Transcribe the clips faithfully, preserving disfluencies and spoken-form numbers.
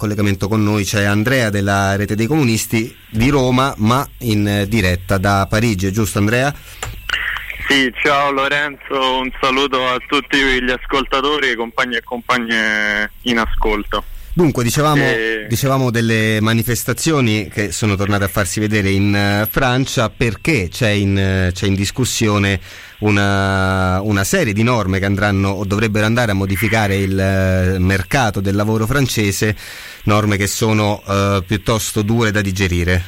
collegamento con noi c'è Andrea della Rete dei Comunisti di Roma, ma in diretta da Parigi, è giusto Andrea? Sì, ciao Lorenzo, un saluto a tutti gli ascoltatori, compagni e compagne in ascolto. Dunque, dicevamo, e... dicevamo delle manifestazioni che sono tornate a farsi vedere in uh, Francia, perché c'è in, uh, c'è in discussione una, una serie di norme che andranno o dovrebbero andare a modificare il uh, mercato del lavoro francese, norme che sono uh, piuttosto dure da digerire.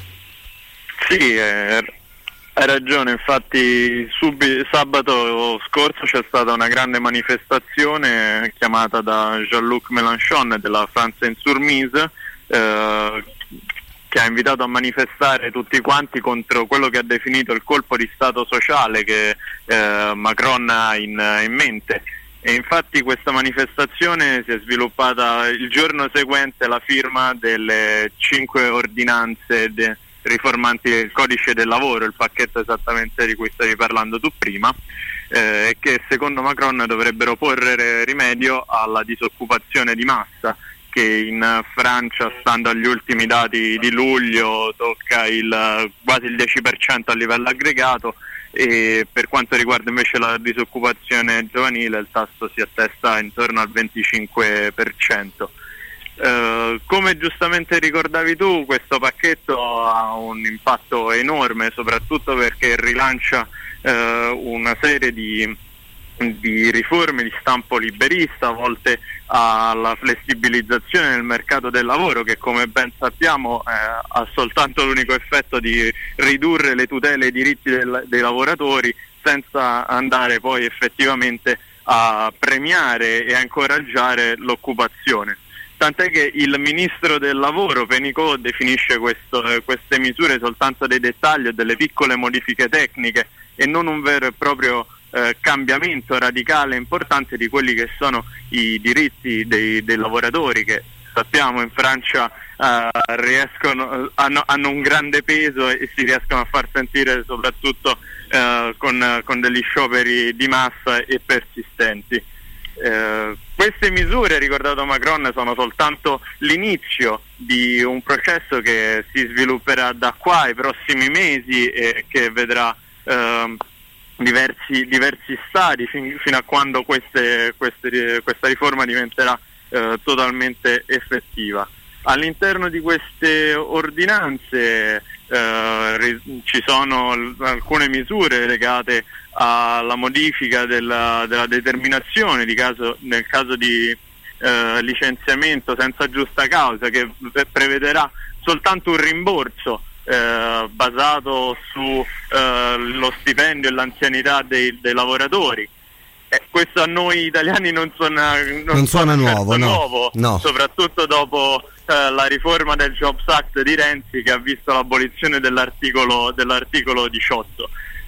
Sì, eh... hai ragione, infatti subi- sabato scorso c'è stata una grande manifestazione chiamata da Jean-Luc Mélenchon della France Insoumise, eh, che ha invitato a manifestare tutti quanti contro quello che ha definito il colpo di stato sociale che eh, Macron ha in, in mente. E infatti questa manifestazione si è sviluppata il giorno seguente alla firma delle cinque ordinanze de- riformanti il codice del lavoro, il pacchetto esattamente di cui stavi parlando tu prima, eh, che secondo Macron dovrebbero porre rimedio alla disoccupazione di massa, che in Francia, stando agli ultimi dati di luglio, tocca il quasi il dieci per cento a livello aggregato, e per quanto riguarda invece la disoccupazione giovanile il tasso si attesta intorno al venticinque per cento. Uh, come giustamente ricordavi tu, questo pacchetto ha un impatto enorme, soprattutto perché rilancia uh, una serie di, di riforme di stampo liberista volte alla flessibilizzazione del mercato del lavoro, che come ben sappiamo eh, ha soltanto l'unico effetto di ridurre le tutele e i diritti del, dei lavoratori, senza andare poi effettivamente a premiare e a incoraggiare l'occupazione. Tant'è che il ministro del lavoro Pénicaud definisce questo, eh, queste misure soltanto dei dettagli e delle piccole modifiche tecniche e non un vero e proprio eh, cambiamento radicale e importante di quelli che sono i diritti dei, dei lavoratori, che sappiamo in Francia eh, riescono, hanno, hanno un grande peso e si riescono a far sentire soprattutto eh, con, con degli scioperi di massa e persistenti. Eh, queste misure, ricordato Macron, sono soltanto l'inizio di un processo che si svilupperà da qua ai prossimi mesi e che vedrà eh, diversi, diversi stadi fin, fino a quando queste, queste, questa riforma diventerà eh, totalmente effettiva. All'interno di queste ordinanze eh, ci sono l- alcune misure legate alla modifica della, della determinazione di caso, nel caso di eh, licenziamento senza giusta causa, che v- prevederà soltanto un rimborso eh, basato su eh, lo stipendio e l'anzianità dei, dei lavoratori. Eh, questo a noi italiani non suona, non non suona suona nuovo, no, nuovo no. Soprattutto dopo eh, la riforma del Jobs Act di Renzi, che ha visto l'abolizione dell'articolo, dell'articolo diciotto.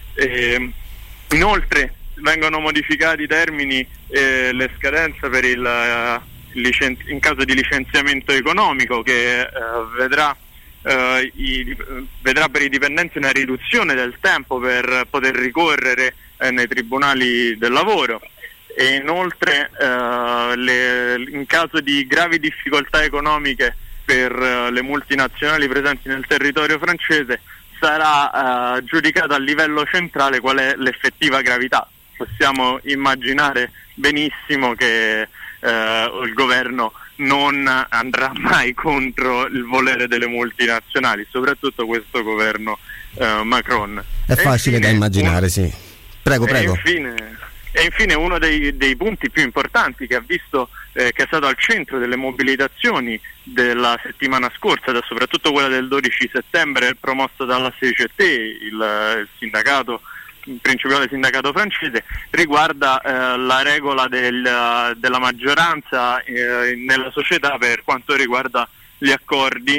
Eh, inoltre vengono modificati i termini e eh, le scadenze per il, uh, licen- in caso di licenziamento economico, che uh, vedrà Uh, i, vedrà per i dipendenti una riduzione del tempo per poter ricorrere eh, nei tribunali del lavoro, e inoltre uh, le, in caso di gravi difficoltà economiche per uh, le multinazionali presenti nel territorio francese sarà uh, giudicata a livello centrale qual è l'effettiva gravità. Possiamo immaginare benissimo che uh, il governo non andrà mai contro il volere delle multinazionali, soprattutto questo governo eh, Macron. È e facile infine, da immaginare, un... sì. Prego, prego. E infine, e infine uno dei, dei punti più importanti che ha visto, eh, che è stato al centro delle mobilitazioni della settimana scorsa, da soprattutto quella del dodici settembre, promossa dalla C G T, il, il sindacato il principale sindacato francese, riguarda eh, la regola del, della maggioranza eh, nella società per quanto riguarda gli accordi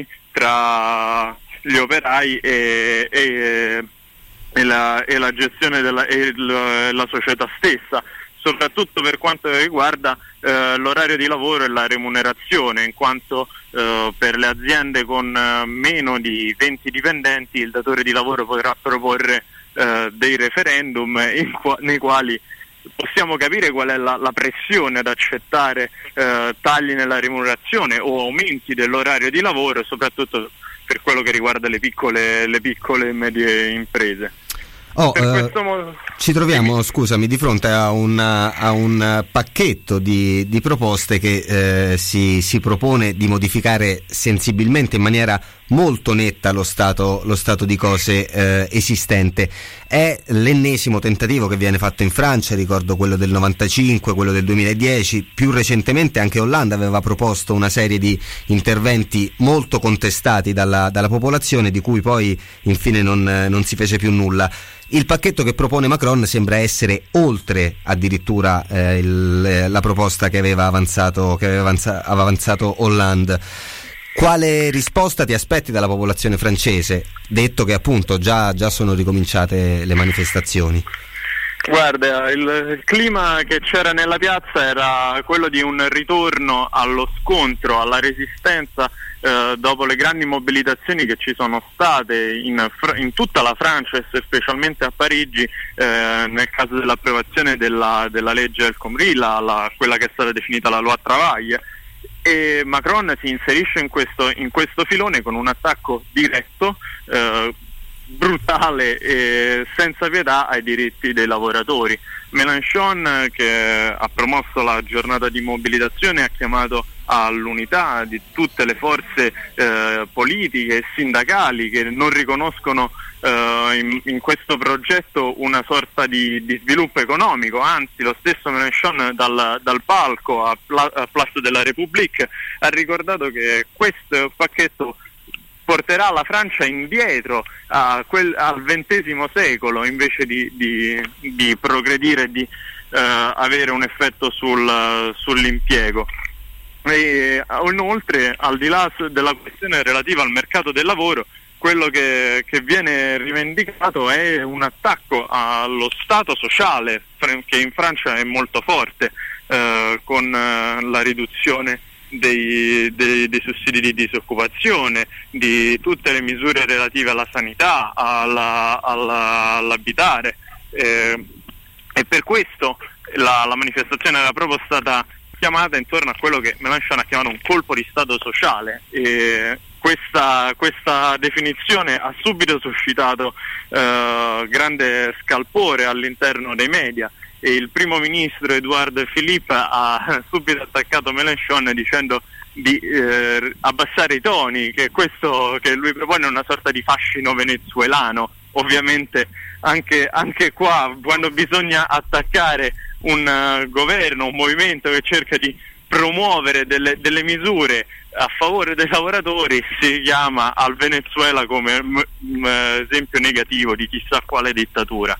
tra gli operai e, e, e, la, e la gestione della e la, la società stessa, soprattutto per quanto riguarda eh, l'orario di lavoro e la remunerazione, in quanto eh, per le aziende con eh, meno di venti dipendenti il datore di lavoro potrà proporre Uh, dei referendum in qua- nei quali possiamo capire qual è la, la pressione ad accettare eh, tagli nella remunerazione o aumenti dell'orario di lavoro, soprattutto per quello che riguarda le piccole, le piccole e medie imprese. Oh, eh, modo... Ci troviamo, scusami, di fronte a un, a un pacchetto di, di proposte che eh, si, si propone di modificare sensibilmente, in maniera molto netta, lo stato, lo stato di cose eh, esistente. È l'ennesimo tentativo che viene fatto in Francia, ricordo quello del novantacinque, quello del duemiladieci, più recentemente anche Hollande aveva proposto una serie di interventi molto contestati dalla, dalla popolazione, di cui poi infine non, non si fece più nulla. Il pacchetto che propone Macron sembra essere oltre addirittura eh, il, la proposta che aveva avanzato, che aveva avanza, avanzato Hollande. Quale risposta ti aspetti dalla popolazione francese, detto che appunto già, già sono ricominciate le manifestazioni? Guarda, il, il clima che c'era nella piazza era quello di un ritorno allo scontro, alla resistenza eh, dopo le grandi mobilitazioni che ci sono state in, in tutta la Francia e specialmente a Parigi eh, nel caso dell'approvazione della, della legge El Khomri, la, la, quella che è stata definita la Loi Travail. E Macron si inserisce in questo, in questo filone con un attacco diretto, eh, brutale e senza pietà ai diritti dei lavoratori. Mélenchon, che ha promosso la giornata di mobilitazione, ha chiamato all'unità di tutte le forze eh, politiche e sindacali che non riconoscono eh, in, in questo progetto una sorta di, di sviluppo economico. Anzi, lo stesso Mélenchon dal, dal palco a, Pla, a Place de la République ha ricordato che questo pacchetto porterà la Francia indietro a quel, al ventesimo secolo invece di, di, di progredire e di eh, avere un effetto sul, sull'impiego. E inoltre, al di là della questione relativa al mercato del lavoro, quello che, che viene rivendicato è un attacco allo Stato sociale, che in Francia è molto forte, eh, con eh, la riduzione Dei, dei, dei sussidi di disoccupazione, di tutte le misure relative alla sanità, alla, alla, all'abitare, eh, e per questo la, la manifestazione era proprio stata chiamata intorno a quello che Mélenchon ha chiamato un colpo di Stato sociale. E questa, questa definizione ha subito suscitato eh, grande scalpore all'interno dei media. E il primo ministro Edouard Philippe ha subito attaccato Mélenchon dicendo di eh, abbassare i toni, che questo che lui propone è una sorta di fascino venezuelano. Ovviamente anche, anche qua, quando bisogna attaccare un uh, governo, un movimento che cerca di promuovere delle, delle misure a favore dei lavoratori, si chiama al Venezuela come m- m- esempio negativo di chissà quale dittatura.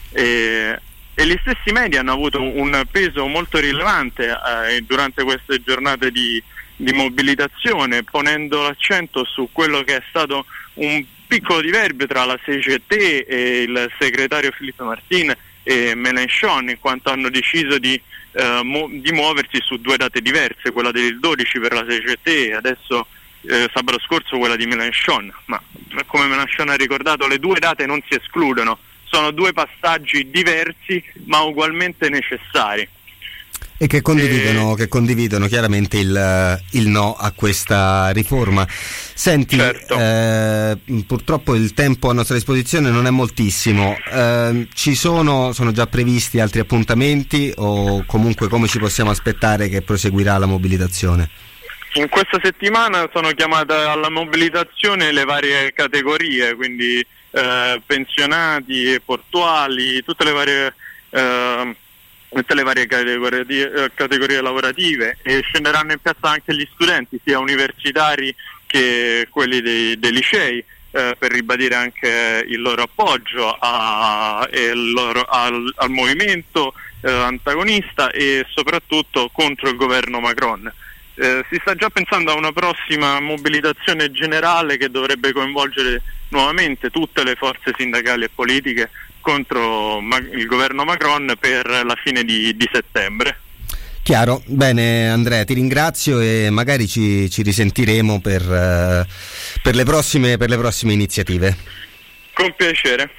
E, E gli stessi media hanno avuto un peso molto rilevante eh, durante queste giornate di, di mobilitazione, ponendo l'accento su quello che è stato un piccolo diverbio tra la C G T e il segretario Philippe Martin e Mélenchon, in quanto hanno deciso di, eh, mu- di muoversi su due date diverse, quella del dodici per la C G T e adesso eh, sabato scorso quella di Mélenchon. Ma come Mélenchon ha ricordato, le due date non si escludono. Sono due passaggi diversi ma ugualmente necessari. E che condividono, e... che condividono chiaramente il, il no a questa riforma. Senti, certo. eh, purtroppo il tempo a nostra disposizione non è moltissimo. Eh, ci sono, sono già previsti altri appuntamenti o comunque come ci possiamo aspettare che proseguirà la mobilitazione? In questa settimana sono chiamate alla mobilitazione le varie categorie, quindi Eh, pensionati, portuali, tutte le varie eh, tutte le varie categorie, eh, categorie lavorative, e scenderanno in piazza anche gli studenti, sia universitari che quelli dei, dei licei, eh, per ribadire anche il loro appoggio a, e il loro, al, al movimento eh, antagonista e soprattutto contro il governo Macron. Eh, si sta già pensando a una prossima mobilitazione generale che dovrebbe coinvolgere nuovamente tutte le forze sindacali e politiche contro ma- il governo Macron per la fine di, di settembre. Chiaro, bene Andrea, ti ringrazio e magari ci, ci risentiremo per, uh, per le prossime, per le prossime iniziative. Con piacere.